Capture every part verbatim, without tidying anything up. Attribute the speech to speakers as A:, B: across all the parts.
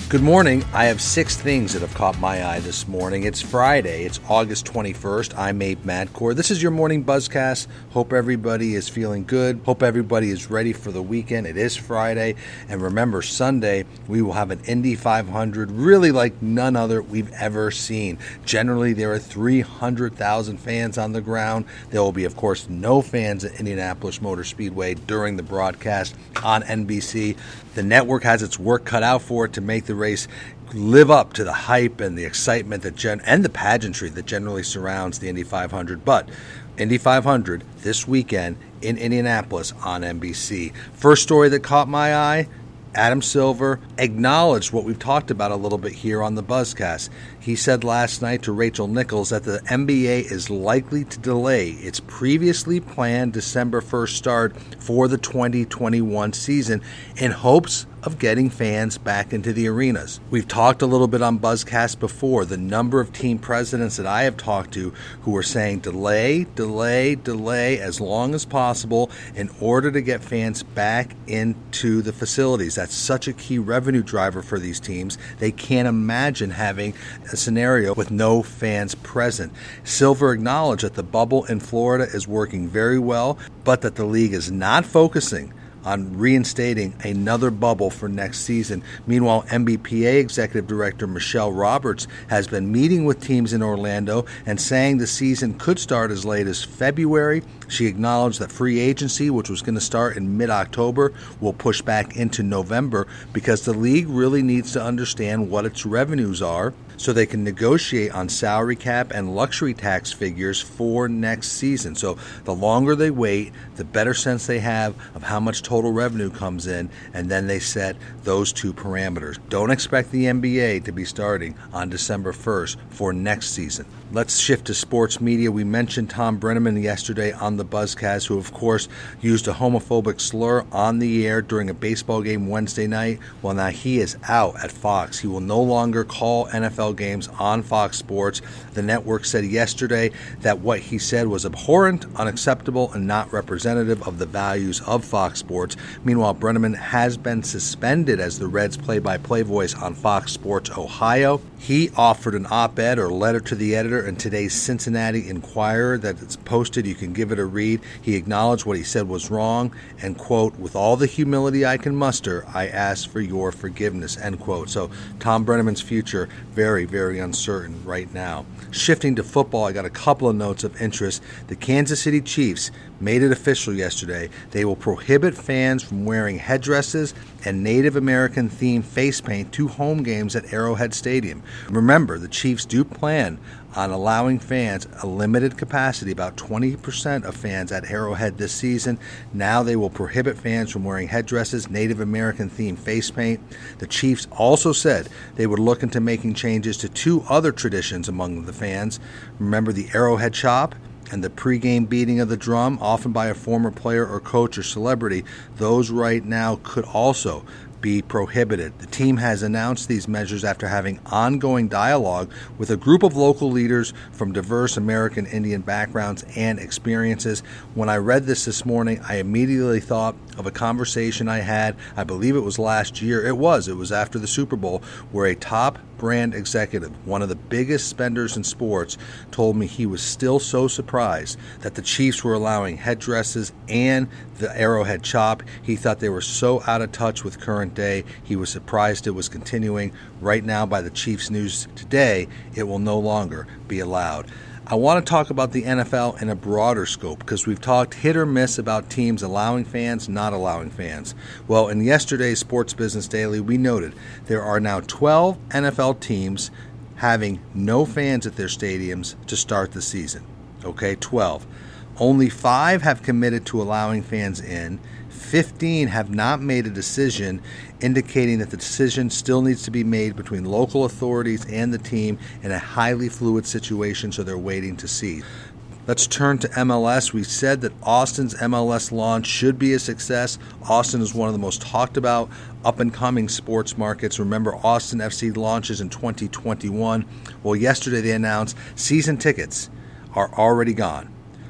A: Good morning. I have six things that have caught my eye this morning. It's Friday. It's August twenty-first. I'm Abe Madkour. This is your morning buzzcast. Hope everybody is feeling good. Hope everybody is ready for the weekend. It is Friday. And remember, Sunday, we will have an Indy five hundred, really like none other we've ever seen. Generally, there are three hundred thousand fans on the ground. There will be, of course, no fans at Indianapolis Motor Speedway during the broadcast on N B C. The network has its work cut out for it to make the race live up to the hype and the excitement that gen- and the pageantry that generally surrounds the Indy five hundred. But Indy five hundred this weekend in Indianapolis on N B C. First story that caught my eye, Adam Silver acknowledged what we've talked about a little bit here on the Buzzcast. He said last night to Rachel Nichols that the N B A is likely to delay its previously planned December first start for the twenty twenty-one season in hopes of getting fans back into the arenas. We've talked a little bit on Buzzcast before, the number of team presidents that I have talked to who are saying delay, delay, delay as long as possible in order to get fans back into the facilities. That's such a key revenue driver for these teams. They can't imagine having a scenario with no fans present. Silver acknowledged that the bubble in Florida is working very well, but that the league is not focusing on reinstating another bubble for next season. Meanwhile, N B P A Executive Director Michelle Roberts has been meeting with teams in Orlando and saying the season could start as late as February. She acknowledged that free agency, which was going to start in mid-October, will push back into November because the league really needs to understand what its revenues are so they can negotiate on salary cap and luxury tax figures for next season. So the longer they wait, the better sense they have of how much total revenue comes in, and then they set those two parameters. Don't expect the N B A to be starting on December first for next season. Let's shift to sports media. We mentioned Thom Brennaman yesterday on the Buzzcast, who of course used a homophobic slur on the air during a baseball game Wednesday night. Well, now he is out at Fox. He will no longer call N F L games on Fox Sports. The network said yesterday that what he said was abhorrent, unacceptable, and not representative of the values of Fox Sports. Meanwhile, Brennaman has been suspended as the Reds play-by-play voice on Fox Sports Ohio. He offered an op-ed or letter to the editor in today's Cincinnati Enquirer that it's posted. You can give it a read. He acknowledged what he said was wrong and, quote, "With all the humility I can muster, I ask for your forgiveness," end quote. So Thom Brennaman's future very, very uncertain right now. Shifting to football, I got a couple of notes of interest. The Kansas City Chiefs made it official yesterday. They will prohibit fans from wearing headdresses and Native American themed face paint to home games at Arrowhead Stadium. Remember, the Chiefs do plan on allowing fans a limited capacity, about twenty percent of fans at Arrowhead this season. Now they will prohibit fans from wearing headdresses, Native American themed face paint. The Chiefs also said they would look into making changes to two other traditions among the fans. Remember the Arrowhead Chop and the pregame beating of the drum, often by a former player or coach or celebrity. Those right now could also be prohibited. The team has announced these measures after having ongoing dialogue with a group of local leaders from diverse American Indian backgrounds and experiences. When I read this this morning, I immediately thought of a conversation I had, I believe it was last year. It was. It was after the Super Bowl, where a top brand executive, one of the biggest spenders in sports, told me he was still so surprised that the Chiefs were allowing headdresses and the Arrowhead Chop. He thought they were so out of touch with current day. He was surprised it was continuing. Right now, by the Chiefs news today, it will no longer be allowed. I want to talk about the N F L in a broader scope because we've talked hit or miss about teams allowing fans, not allowing fans. Well, in yesterday's Sports Business Daily, we noted there are now twelve N F L teams having no fans at their stadiums to start the season. Okay, twelve. Only five have committed to allowing fans in. fifteen have not made a decision, indicating that the decision still needs to be made between local authorities and the team in a highly fluid situation, so they're waiting to see. Let's turn to M L S. We said that Austin's M L S launch should be a success. Austin is one of the most talked about up-and-coming sports markets. Remember, Austin F C launches in twenty twenty-one. Well, yesterday they announced season tickets are already gone.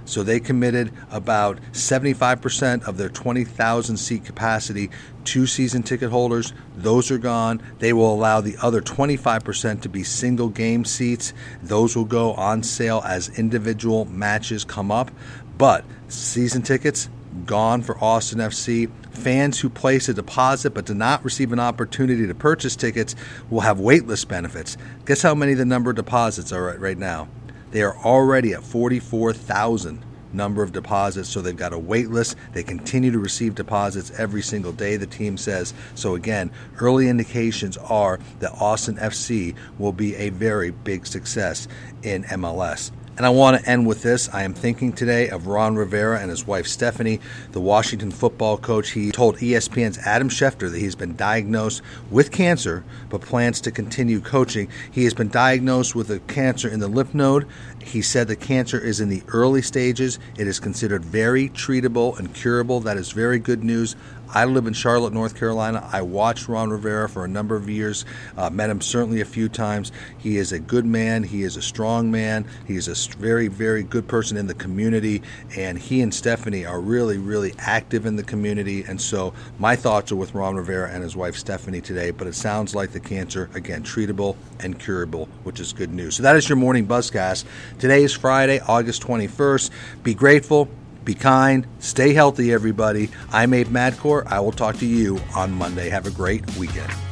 A: So they committed about seventy-five percent of their twenty thousand seat capacity to season ticket holders. Those are gone. They will allow the other twenty-five percent to be single game seats. Those will go on sale as individual matches come up. But season tickets, gone for Austin F C. Fans who place a deposit but do not receive an opportunity to purchase tickets will have waitlist benefits. Guess how many the number of deposits are at right now? They are already at forty-four thousand number of deposits, so they've got a wait list. They continue to receive deposits every single day, the team says. So again, early indications are that Austin F C will be a very big success in M L S. And I want to end with this. I am thinking today of Ron Rivera and his wife Stephanie, the Washington football coach. He told E S P N's Adam Schefter that he's been diagnosed with cancer but plans to continue coaching. He has been diagnosed with a cancer in the lymph node. He said the cancer is in the early stages. It is considered very treatable and curable. That is very good news. I live in Charlotte, North Carolina. I watched Ron Rivera for a number of years, uh, met him certainly a few times. He is a good man. He is a strong man. He is a very, very good person in the community, and he and Stephanie are really, really active in the community. And so my thoughts are with Ron Rivera and his wife Stephanie today, but it sounds like the cancer, again, treatable and curable, which is good news. So that is your morning Buzzcast. Today is Friday, August twenty-first. Be grateful. Be kind. Stay healthy, everybody. I'm Abe Madkour. I will talk to you on Monday. Have a great weekend.